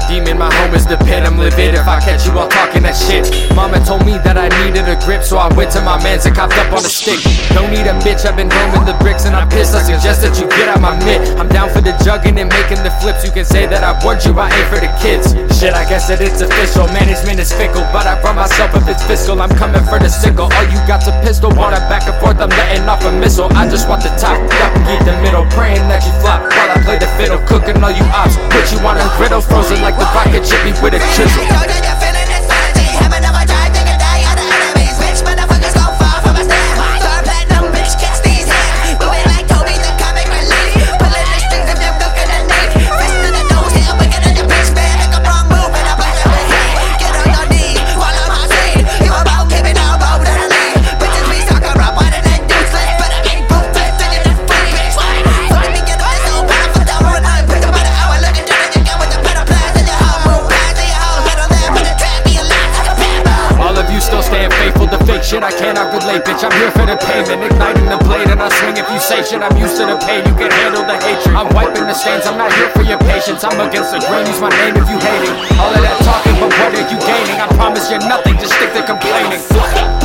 demon, my home is the pit. I'm livid if I catch you all talking that shit. Mama told me that I needed a grip, so I went to my mans and copped up on a stick. Don't need a bitch, I've been roaming the bricks and I'm pissed. I suggest that you get out my mitt. I'm down for the jugging and making the flips. You can say that I warned you, I ain't for the kids. Shit, I guess that it's official. Management is fickle, but I run myself if it's fiscal. I'm coming for the sickle. All you got's a pistol, want it back and forth, I'm letting off a missile. I just want the top, up and get the middle, praying that you flop while I play the fiddle, cooking all you ops. Put you on a griddle, frozen like the rocket, chip me with a chisel. Shit, I cannot relate, bitch, I'm here for the payment. Igniting the blade and I swing if you say shit. I'm used to the pain, you can handle the hatred. I'm wiping the stains, I'm not here for your patience. I'm against the grain, use my name if you hate it. All of that talking, but what are you gaining? I promise you nothing, just stick to complaining.